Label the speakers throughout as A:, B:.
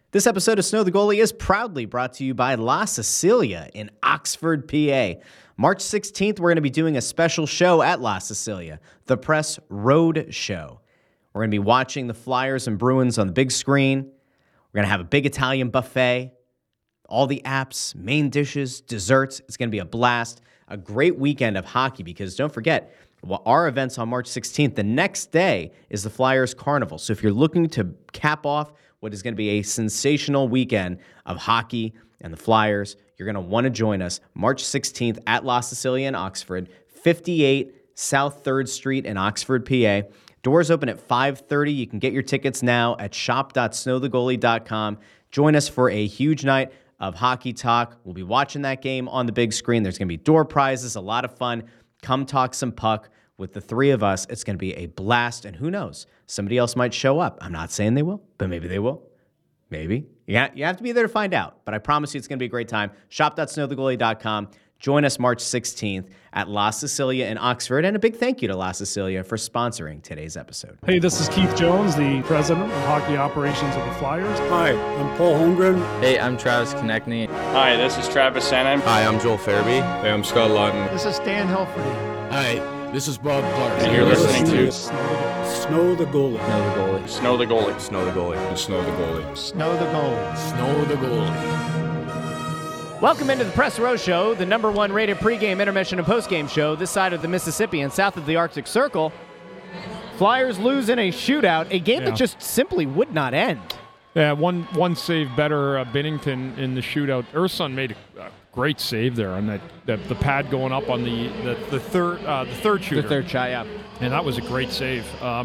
A: This episode of Snow the Goalie is proudly brought to you by La Cecilia in Oxford, PA. March 16th, we're going to be doing a special show at La Cecilia, the Press Road Show. We're going to be watching the Flyers and Bruins on the big screen. We're going to have a big Italian buffet, all the apps, main dishes, desserts. It's going to be a blast, a great weekend of hockey because don't forget, our event's on March 16th. The next day is the Flyers Carnival. So if you're looking to cap off what is going to be a sensational weekend of hockey and the Flyers, you're going to want to join us March 16th at La Cecilia in Oxford, 58 South 3rd Street in Oxford, PA. Doors open at 5:30. You can get your tickets now at shop.snowthegoalie.com. Join us for a huge night of hockey talk. We'll be watching that game on the big screen. There's going to be door prizes, a lot of fun. Come talk some puck with the three of us. It's going to be a blast, and who knows? Somebody else might show up. I'm not saying they will, but maybe they will. Maybe. You have to be there to find out, but I promise you it's going to be a great time. Shop.snowthegoalie.com. Join us March 16th at La Cecilia in Oxford, and a big thank you to La Cecilia for sponsoring today's episode.
B: Hey, this is Keith Jones, the president of hockey operations of the Flyers.
C: Hi, I'm Paul Holmgren.
D: Hey, I'm Travis Konechny.
E: Hi, this is Travis Sanheim.
F: Hi, I'm Joel Farabee.
G: Hey, I'm Scott Lawton.
H: This is Stan Hilferty.
F: Hi, this is Bob Clark.
E: And you're listening to
C: Snow the Goalie.
E: Snow the Goalie.
F: Snow the Goalie.
G: Snow the Goalie.
H: Snow the Goalie.
F: Snow the Goalie.
A: Welcome into the Press Row Show, the number one rated pregame, intermission, and postgame show this side of the Mississippi and south of the Arctic Circle. Flyers lose in a shootout, a game that just simply would not end.
B: Yeah, one save better, Binnington in the shootout. Urson made a great save there on the pad going up on the third shooter.
A: The third shot, yeah.
B: And that was a great save.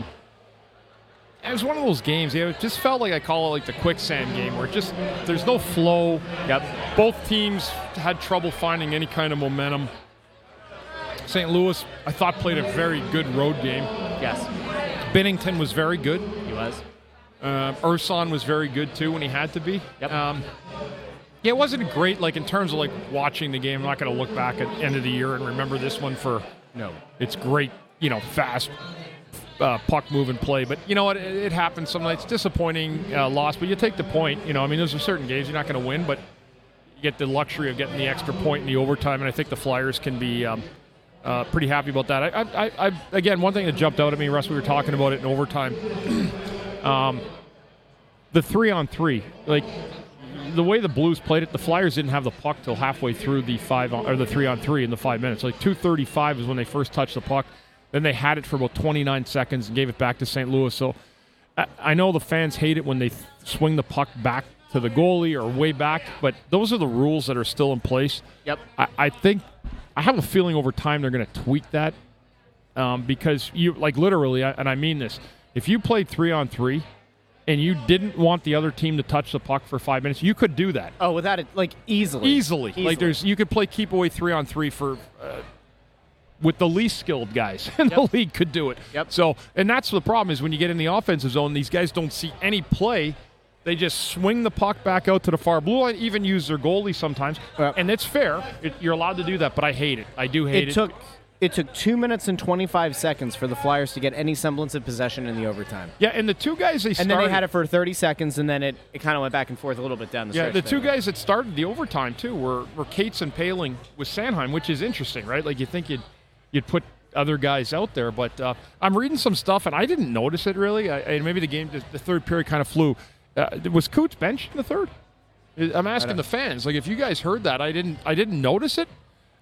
B: It was one of those games, it just felt like I call it like the quicksand game where there's no flow.
A: Yep.
B: Both teams had trouble finding any kind of momentum. St. Louis, I thought, played a very good road game.
A: Yes.
B: Binnington was very good.
A: He was.
B: Urson was very good too when he had to be.
A: Yep.
B: Yeah, it wasn't great like in terms of like watching the game. I'm not going to look back at the end of the year and remember this one for it's great, fast puck move and play. But you know what? It happens some nights. Disappointing loss, but you take the point. There's certain games you're not going to win, but you get the luxury of getting the extra point in the overtime, and I think the Flyers can be pretty happy about that. I again, one thing that jumped out at me, Russ, we were talking about it in overtime. The 3-on-3, like the way the Blues played it, the Flyers didn't have the puck till halfway through the 3-on-3 in the 5 minutes. Like 2:35 is when they first touched the puck. Then they had it for about 29 seconds and gave it back to St. Louis. So I know the fans hate it when they swing the puck back to the goalie or way back, but those are the rules that are still in place.
A: Yep.
B: I have a feeling over time they're going to tweak that because you, like literally, and I mean this, if you played 3-on-3 and you didn't want the other team to touch the puck for 5 minutes, you could do that.
A: Oh, without it, like
B: Easily. Like you could play keep away 3-on-3 for with the least skilled guys in the league could do it.
A: Yep.
B: So, and that's the problem is when you get in the offensive zone, these guys don't see any play. They just swing the puck back out to the far blue line, even use their goalie sometimes. And it's fair. You're allowed to do that, but I hate it. I do hate it.
A: It took 2 minutes and 25 seconds for the Flyers to get any semblance of possession in the overtime.
B: Yeah, and the two guys they started.
A: And then they had it for 30 seconds, and then it kind of went back and forth a little bit down the stretch.
B: Yeah, the two guys that started the overtime, too, were Cates and Paling with Sanheim, which is interesting, right? Like, you think you'd put other guys out there, but I'm reading some stuff, and I didn't notice it, really. Maybe the game, the third period kind of flew. Was Coots benched in the third? I'm asking the fans. Like, if you guys heard that, I didn't notice it.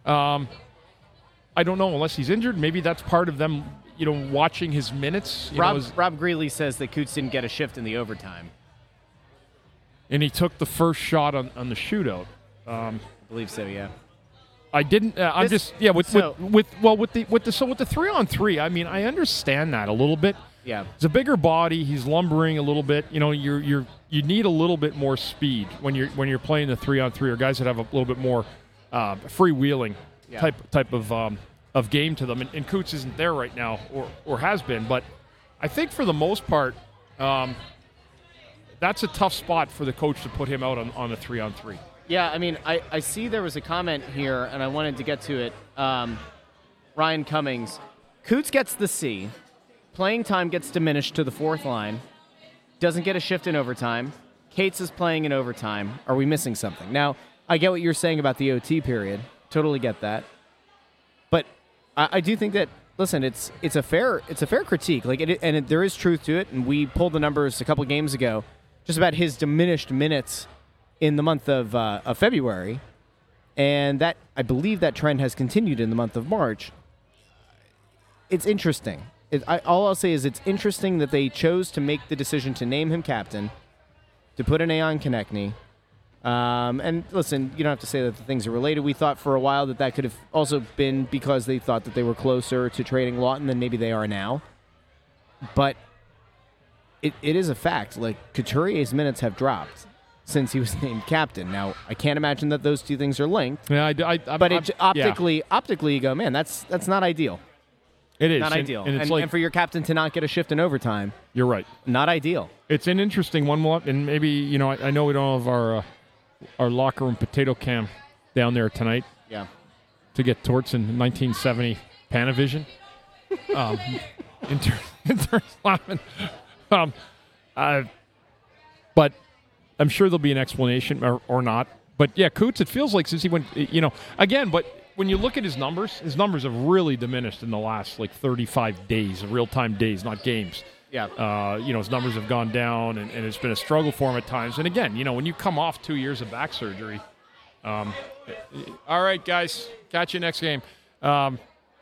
B: I don't know, unless he's injured. Maybe that's part of them, watching his minutes.
A: Rob Greeley says that Coots didn't get a shift in the overtime.
B: And he took the first shot on the shootout.
A: I believe so, yeah.
B: I didn't. I'm just with the 3-on-3. I mean, I understand that a little bit.
A: Yeah,
B: he's a bigger body. He's lumbering a little bit. You need a little bit more speed when you're playing the 3-on-3 or guys that have a little bit more freewheeling type of game to them. And Coots isn't there right now or has been. But I think for the most part, that's a tough spot for the coach to put him out on the 3-on-3.
A: Yeah, I mean, I see there was a comment here, and I wanted to get to it. Ryan Cummings. Coots gets the C. Playing time gets diminished to the fourth line. Doesn't get a shift in overtime. Cates is playing in overtime. Are we missing something? Now, I get what you're saying about the OT period. Totally get that. But I do think that, listen, it's a fair critique. There is truth to it, and we pulled the numbers a couple games ago just about his diminished minutes in the month of February, and that I believe that trend has continued in the month of March. It's interesting. All I'll say is it's interesting that they chose to make the decision to name him captain, to put an A on Konechny. And listen, you don't have to say that the things are related. We thought for a while that could have also been because they thought that they were closer to trading Lawton than maybe they are now. But it is a fact. Like, Couturier's minutes have dropped since he was named captain. Now, I can't imagine that those two things are linked.
B: Yeah,
A: optically, you go, man, that's not ideal.
B: It is.
A: Not ideal.
B: And
A: and for your captain to not get a shift in overtime.
B: You're right.
A: Not ideal.
B: It's an interesting one, and maybe, I know we don't have our locker room potato cam down there tonight.
A: Yeah.
B: To get torts in 1970 Panavision. But I'm sure there'll be an explanation or not. But yeah, Coots, it feels like since he went, again, but when you look at his numbers have really diminished in the last 35 days, real-time days, not games.
A: Yeah.
B: His numbers have gone down, and it's been a struggle for him at times. And again, when you come off 2 years of back surgery, all right, guys, catch you next game. I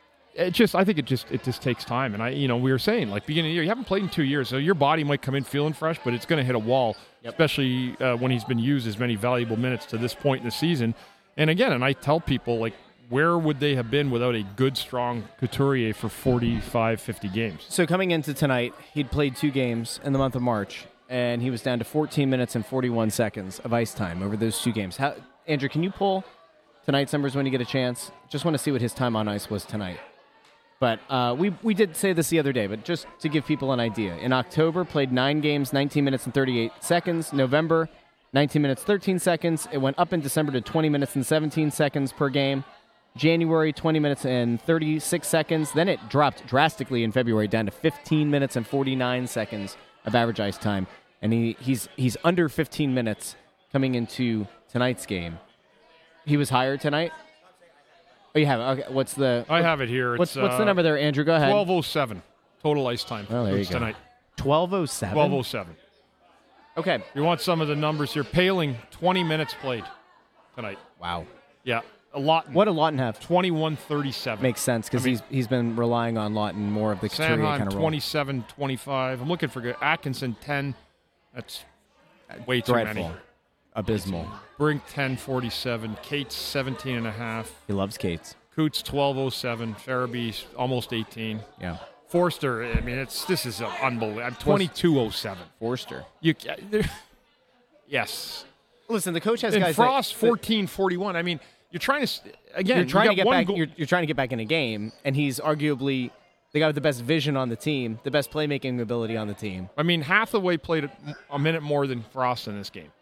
B: think it just takes time. And we were saying, beginning of the year, you haven't played in 2 years, so your body might come in feeling fresh, but it's going to hit a wall, especially when he's been used as many valuable minutes to this point in the season. And again, I tell people, where would they have been without a good, strong Couturier for 45, 50 games?
A: So coming into tonight, he'd played 2 games in the month of March, and he was down to 14 minutes and 41 seconds of ice time over those 2 games. Andrew, can you pull tonight's numbers when you get a chance? Just want to see what his time on ice was tonight. But we did say this the other day, but just to give people an idea. In October, played 9 games, 19 minutes and 38 seconds. November, 19 minutes, 13 seconds. It went up in December to 20 minutes and 17 seconds per game. January, 20 minutes and 36 seconds. Then it dropped drastically in February down to 15 minutes and 49 seconds of average ice time. And he's under 15 minutes coming into tonight's game. He was higher tonight? Oh, you have it. Okay,
B: I have it here.
A: What's the number there, Andrew? Go ahead.
B: 12:07 total ice time
A: there you go.
B: tonight.
A: 12:07?
B: 12:07.
A: Okay.
B: You want some of the numbers here. Paling, 20 minutes played tonight.
A: Wow.
B: Yeah. Lawton.
A: What did Lawton have?
B: 21:37.
A: Makes sense because he's been relying on Lawton more of the Couturier kind of role.
B: 27-25. I'm looking for Atkinson 10. That's way too
A: dreadful.
B: many.
A: Abysmal.
B: Brink 10:47. Cates 17.5.
A: He loves Cates.
B: Coots 12:07. Farabee almost 18.
A: Yeah.
B: Forster. I mean, this is unbelievable. I'm 22:07.
A: Forster.
B: Yes.
A: Listen, the coach has
B: and
A: guys.
B: Frost 14:41. I mean. You're trying to
A: You're trying to get back. You're trying to get back in a game, and he's arguably the guy with the best vision on the team, the best playmaking ability on the team.
B: I mean, Hathaway played a minute more than Frost in this game.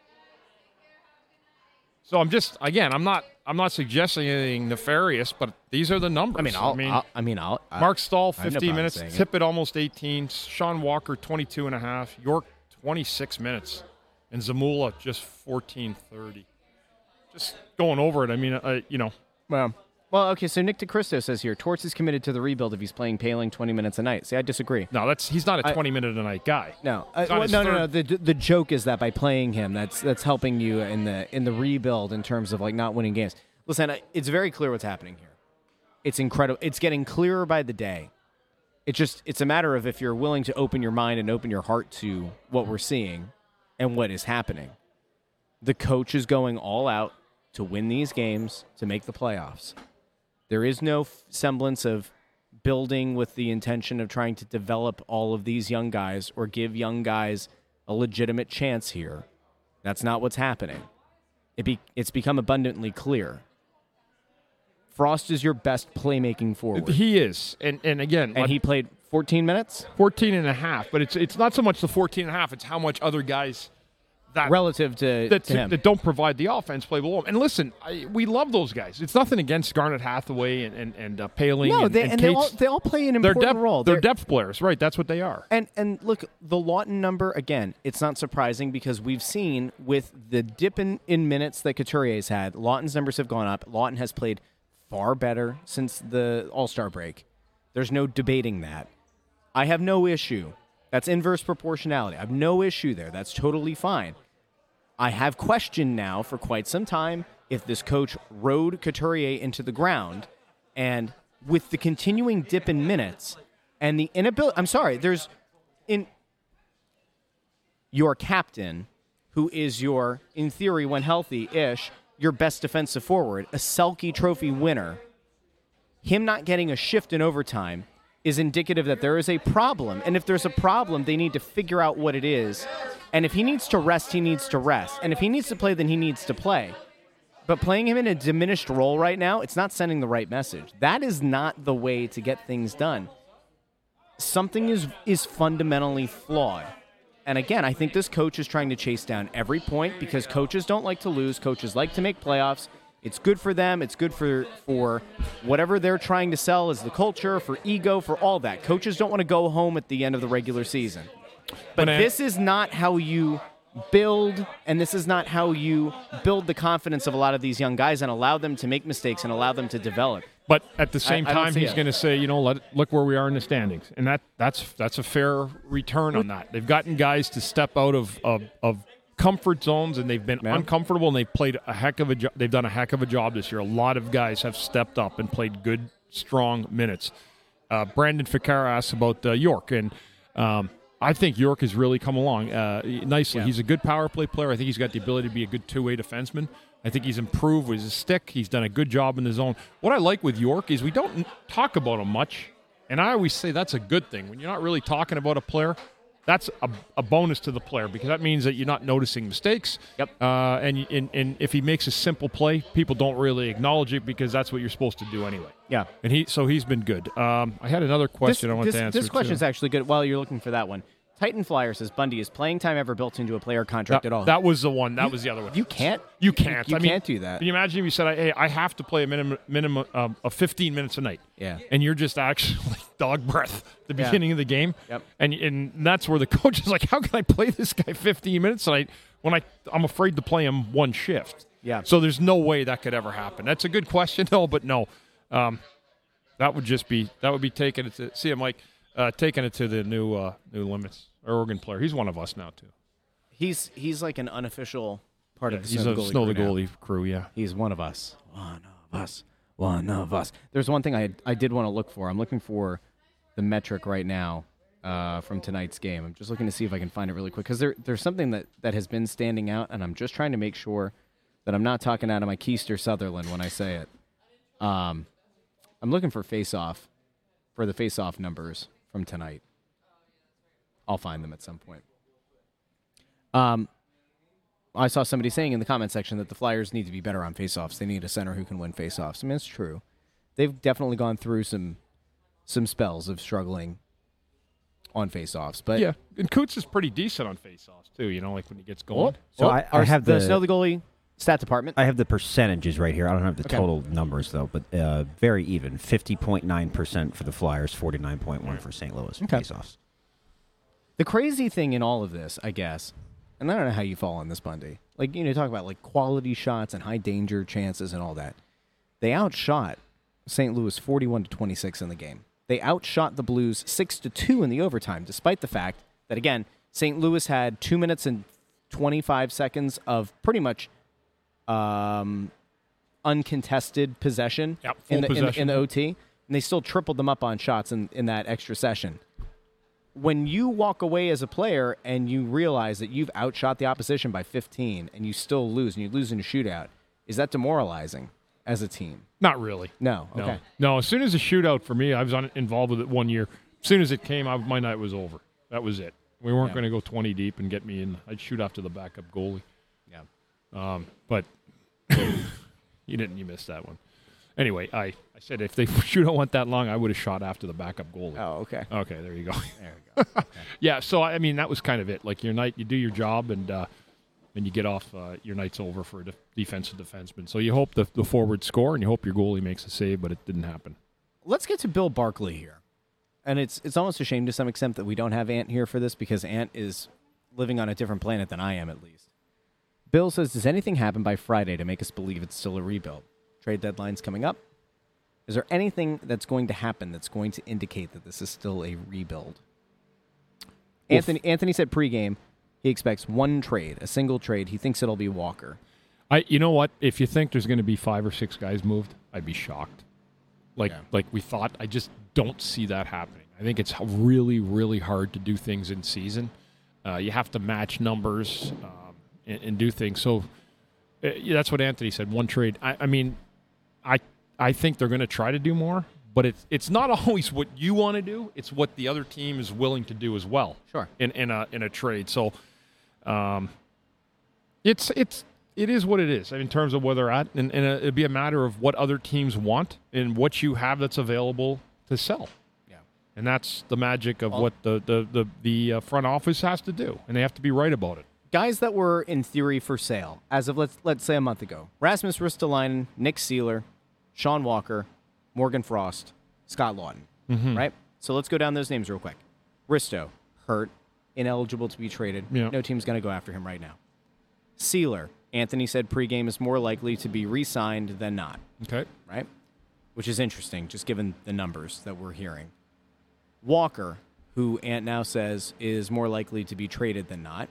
B: So I'm not suggesting anything nefarious, but these are the numbers. Mark Stahl 15 minutes, Tippett almost 18, Sean Walker 22.5, York 26 minutes, and Zamula just 14:30. Just going over it, I mean,
A: Well, okay, so Nick DeCristo says here, Torts is committed to the rebuild if he's playing Paling 20 minutes a night. See, I disagree.
B: No, he's not a 20-minute-a-night guy.
A: No. No. The joke is that by playing him, that's helping you in the rebuild in terms of not winning games. Listen, it's very clear what's happening here. It's incredible. It's getting clearer by the day. It's a matter of if you're willing to open your mind and open your heart to what we're seeing and what is happening. The coach is going all out to win these games, to make the playoffs. There is no semblance of building with the intention of trying to develop all of these young guys or give young guys a legitimate chance here. That's not what's happening. It's become abundantly clear. Frost is your best playmaking forward.
B: He is. And again...
A: And he played 14 minutes?
B: 14 and a half. But it's not so much the 14 and a half. It's how much other guys
D: relative to him.
B: that don't provide the offense play below him. And listen, we love those guys. It's nothing against Garnet Hathaway and Paling.
D: No,
B: and
D: they all play an important role.
B: They're depth players, right? That's what they are.
D: And look, the Lawton number, again, it's not surprising because we've seen with the dip in minutes that Couturier's had, Lawton's numbers have gone up. Lawton has played far better since the All-Star break. There's no debating that. I have no issue. That's inverse proportionality. I have no issue there. That's totally fine. I have questioned now for quite some time if this coach rode Couturier into the ground, and with the continuing dip in minutes and the inability, I'm sorry, there's in your captain, who is your, in theory, when healthy-ish, your best defensive forward, a Selke Trophy winner, him not getting a shift in overtime is indicative that there is a problem. And if there's a problem, they need to figure out what it is. And if he needs to rest, he needs to rest. And if he needs to play, then he needs to play. But playing him in a diminished role right now, it's not sending the right message. That is not the way to get things done. Something is fundamentally flawed. And again, I think this coach is trying to chase down every point because coaches don't like to lose. Coaches like to make playoffs. It's good for them. It's good for whatever they're trying to sell as the culture, for ego, for all that. Coaches don't want to go home at the end of the regular season. But this is not how you build, and this is not how you build the confidence of a lot of these young guys and allow them to make mistakes and allow them to develop.
B: But at the same time, he's going to say, look where we are in the standings. And that's a fair return on that. They've gotten guys to step out of comfort zones, and they've been uncomfortable, and they've played a heck of a job. They've done a heck of a job this year. A lot of guys have stepped up and played good, strong minutes. Brandon Ficara asked about York, and I think York has really come along nicely. Yeah. He's a good power play player. I think he's got the ability to be a good two-way defenseman. I think he's improved with his stick. He's done a good job in the zone. What I like with York is we don't talk about him much, and I always say that's a good thing. When you're not really talking about a player, that's a bonus to the player because that means that you're not noticing mistakes.
D: Yep.
B: And if he makes a simple play, people don't really acknowledge it because that's what you're supposed to do anyway.
D: Yeah.
B: And he's been good. I had another question I wanted to answer.
D: This question is actually good. While you're looking for that one, Titan Flyer says Bundy, is playing time ever built into a player contract at all?
B: That was the one. That was the other one.
D: You can't.
B: You can't.
D: You can't do that.
B: Can you imagine if you said, "Hey, I have to play a minimum of 15 minutes a night."
D: Yeah.
B: And you're just actually dog breath at the beginning of the game.
D: Yep.
B: And that's where the coach is like, "How can I play this guy 15 minutes tonight when I'm afraid to play him one shift?"
D: Yeah.
B: So there's no way that could ever happen. That's a good question, though. But no, that would be taking it to see Mike taking it to the new limits. Our Oregon player. He's one of us now too.
D: He's like an unofficial part of the
B: Snow the Goalie crew. Yeah,
D: he's one of us. One of us. There's one thing I did want to look for. I'm looking for the metric right now from tonight's game. I'm just looking to see if I can find it really quick because there's something that has been standing out, and I'm just trying to make sure that I'm not talking out of my keister Sutherland when I say it. I'm looking for the face-off numbers from tonight. I'll find them at some point. I saw somebody saying in the comment section that the Flyers need to be better on faceoffs. They need a center who can win faceoffs. I mean, it's true. They've definitely gone through some spells of struggling on faceoffs. But
B: yeah, and Coots is pretty decent on faceoffs too. Like when he gets going.
H: So I have the
D: Snow the Goalie stat department.
H: I have the percentages right here. I don't have the total numbers though, but very even. 50.9% for the Flyers, 49.1% for St. Louis faceoffs.
D: The crazy thing in all of this, I guess, and I don't know how you fall on this, Bundy. Talk about quality shots and high danger chances and all that. They outshot St. Louis 41-26 in the game. They outshot the Blues 6-2 in the overtime, despite the fact that, again, St. Louis had 2 minutes and 25 seconds of pretty much uncontested possession, in the OT, and they still tripled them up on shots in that extra session. When you walk away as a player and you realize that you've outshot the opposition by 15 and you still lose, and you lose in a shootout, is that demoralizing as a team?
B: Not really.
D: No. Okay.
B: No. As soon as a shootout for me, I was involved with it 1 year. As soon as it came, my night was over. That was it. We weren't going to go 20 deep and get me in. I'd shoot after the backup goalie.
D: Yeah.
B: But you missed that one. Anyway, I said if the shootout went that long, I would have shot after the backup goalie.
D: Oh, okay.
B: Okay, there you go.
D: There we go. Okay.
B: Yeah, so, that was kind of it. Your night, you do your job, and and you get off your night's over for a defensive defenseman. So you hope the forwards score, and you hope your goalie makes a save, but it didn't happen.
D: Let's get to Bill Barkley here. And it's almost a shame to some extent that we don't have Ant here for this, because Ant is living on a different planet than I am, at least. Bill says, does anything happen by Friday to make us believe it's still a rebuild? Trade deadline's coming up. Is there anything that's going to happen that's going to indicate that this is still a rebuild? Anthony said pregame he expects one trade, a single trade. He thinks it'll be Walker.
B: You know what? If you think there's going to be 5 or 6 guys moved, I'd be shocked. Like we thought. I just don't see that happening. I think it's really, really hard to do things in season. You have to match numbers and do things. So that's what Anthony said. One trade. I think they're going to try to do more, but it's not always what you want to do. It's what the other team is willing to do as well.
D: Sure.
B: In a trade. So, it is what it is in terms of where they're at, and it'd be a matter of what other teams want and what you have that's available to sell.
D: Yeah.
B: And that's the magic of what the front office has to do, and they have to be right about it.
D: Guys that were in theory for sale as of let's say a month ago: Rasmus Ristolainen, Nick Seeler, Sean Walker, Morgan Frost, Scott Lawton. Right? So let's go down those names real quick. Risto, hurt, ineligible to be traded.
B: Yeah.
D: No team's going to go after him right now. Seeler, Anthony said pregame is more likely to be re-signed than not.
B: Okay.
D: Right? Which is interesting, just given the numbers that we're hearing. Walker, who Ant now says is more likely to be traded than not.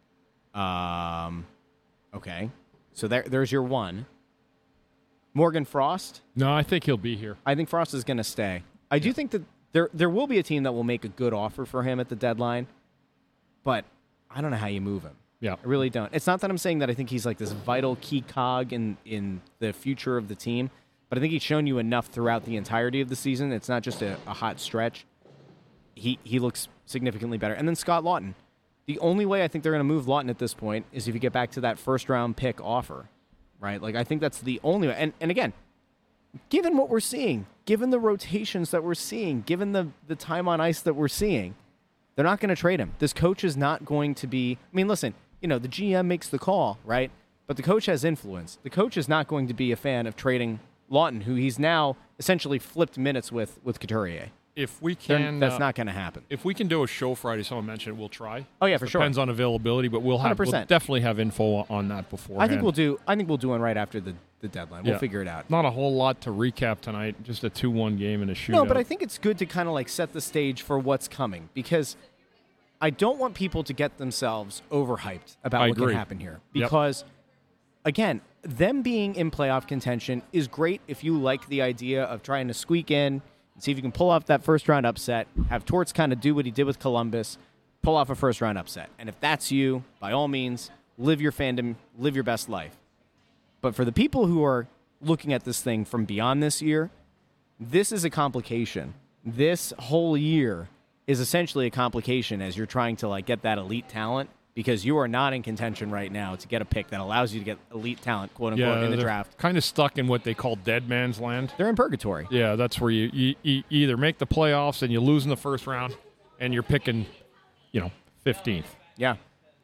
D: Okay. So there's your one. Morgan Frost.
B: No, I think he'll be here.
D: I think Frost is going to stay. I do think that there will be a team that will make a good offer for him at the deadline, but I don't know how you move him.
B: Yeah.
D: I really don't. It's not that I'm saying that I think he's like this vital key cog in the future of the team, but I think he's shown you enough throughout the entirety of the season. It's not just a hot stretch. He looks significantly better. And then Scott Lawton. The only way I think they're going to move Lawton at this point is if you get back to that first-round pick offer, right? Like, I think that's the only way. And again, given what we're seeing, given the rotations that we're seeing, given the time on ice that we're seeing, they're not going to trade him. This coach is not going to be – I mean, listen, the GM makes the call, right? But the coach has influence. The coach is not going to be a fan of trading Lawton, who he's now essentially flipped minutes with Couturier.
B: If we can,
D: That's not going to happen.
B: If we can do a show Friday, someone mentioned it, we'll try.
D: Oh yeah, for sure.
B: Depends on availability, but we'll
D: 100%.
B: definitely have info on that beforehand.
D: I think we'll do one right after the deadline. We'll figure it out.
B: Not a whole lot to recap tonight. Just a 2-1 game and a shootout.
D: No, but I think it's good to kind of like set the stage for what's coming, because I don't want people to get themselves overhyped about what can happen here. Because again, them being in playoff contention is great if you like the idea of trying to squeak in. See if you can pull off that first-round upset, have Torts kind of do what he did with Columbus, pull off a first-round upset. And if that's you, by all means, live your fandom, live your best life. But for the people who are looking at this thing from beyond this year, this is a complication. This whole year is essentially a complication as you're trying to get that elite talent, because you are not in contention right now to get a pick that allows you to get elite talent, quote-unquote, in the draft.
B: Kind of stuck in what they call dead man's land.
D: They're in purgatory.
B: Yeah, that's where you either make the playoffs and you lose in the first round, and you're picking, 15th.
D: Yeah.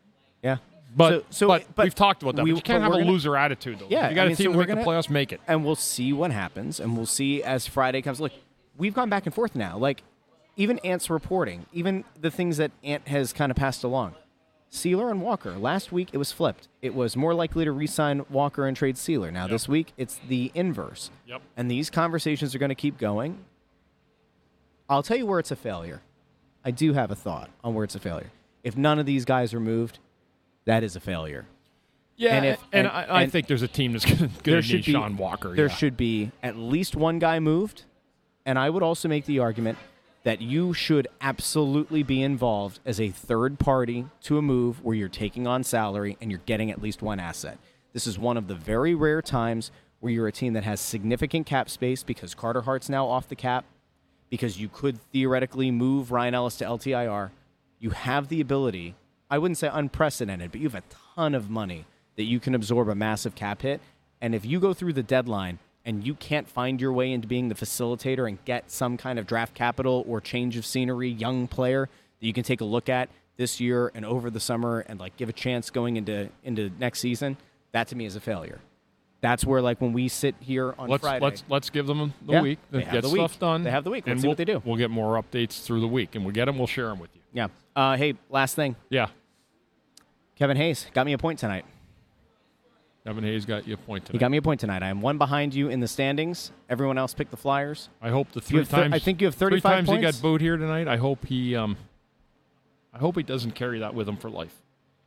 B: But
D: but
B: we've talked about that. But you can't have a loser attitude, though.
D: Yeah,
B: you got a team to make the playoffs, make it.
D: And we'll see what happens, and we'll see as Friday comes. Look, we've gone back and forth now. Even Ant's reporting, even the things that Ant has kind of passed along. Seeler and Walker. Last week, it was flipped. It was more likely to re-sign Walker and trade Seeler. Now, this week, it's the inverse.
B: Yep.
D: And these conversations are going to keep going. I'll tell you where it's a failure. I do have a thought on where it's a failure. If none of these guys are moved, that is a failure.
B: Yeah, I think there's a team that's going to need Sean Walker.
D: There should be at least one guy moved, and I would also make the argument that you should absolutely be involved as a third party to a move where you're taking on salary and you're getting at least one asset. This is one of the very rare times where you're a team that has significant cap space because Carter Hart's now off the cap, because you could theoretically move Ryan Ellis to LTIR. You have the ability, I wouldn't say unprecedented, but you have a ton of money that you can absorb a massive cap hit. And if you go through the deadline and you can't find your way into being the facilitator and get some kind of draft capital or change of scenery, young player that you can take a look at this year and over the summer and like give a chance going into next season, that to me is a failure. That's where like when we sit here on Friday.
B: Let's give them the week.
D: They have
B: get
D: the
B: stuff
D: week.
B: done.
D: They have the week. Let's
B: and
D: see what they do.
B: We'll get more updates through the week, and we'll get them. We'll share them with you.
D: Yeah. Hey, last thing.
B: Yeah.
D: Kevin Hayes got me a point tonight.
B: Kevin Hayes got you a point tonight.
D: He got me a point tonight. I am one behind you in the standings. Everyone else picked the Flyers.
B: I hope the three times.
D: I think you have 35
B: three times
D: points.
B: he got booed here tonight. I hope he doesn't carry that with him for life.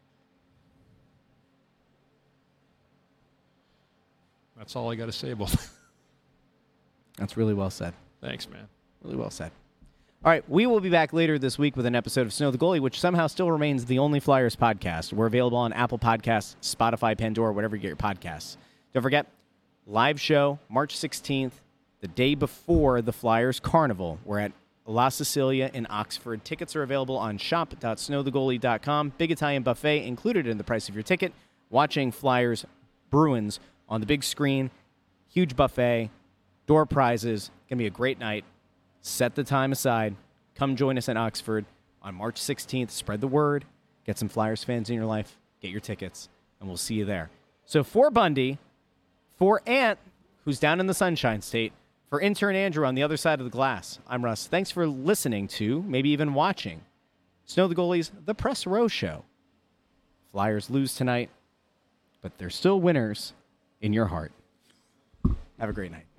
B: That's all I got to say about that.
D: That's really well said.
B: Thanks, man.
D: Really well said. All right, we will be back later this week with an episode of Snow the Goalie, which somehow still remains the only Flyers podcast. We're available on Apple Podcasts, Spotify, Pandora, whatever you get your podcasts. Don't forget, live show, March 16th, the day before the Flyers Carnival. We're at La Sicilia in Oxford. Tickets are available on shop.snowthegoalie.com. Big Italian buffet included in the price of your ticket. Watching Flyers Bruins on the big screen. Huge buffet. Door prizes. Going to be a great night. Set the time aside. Come join us in Oxford on March 16th. Spread the word. Get some Flyers fans in your life. Get your tickets. And we'll see you there. So for Bundy, for Ant, who's down in the Sunshine State, for intern Andrew on the other side of the glass, I'm Russ. Thanks for listening to, maybe even watching, Snow the Goalie's The Press Row Show. Flyers lose tonight, but they're still winners in your heart. Have a great night.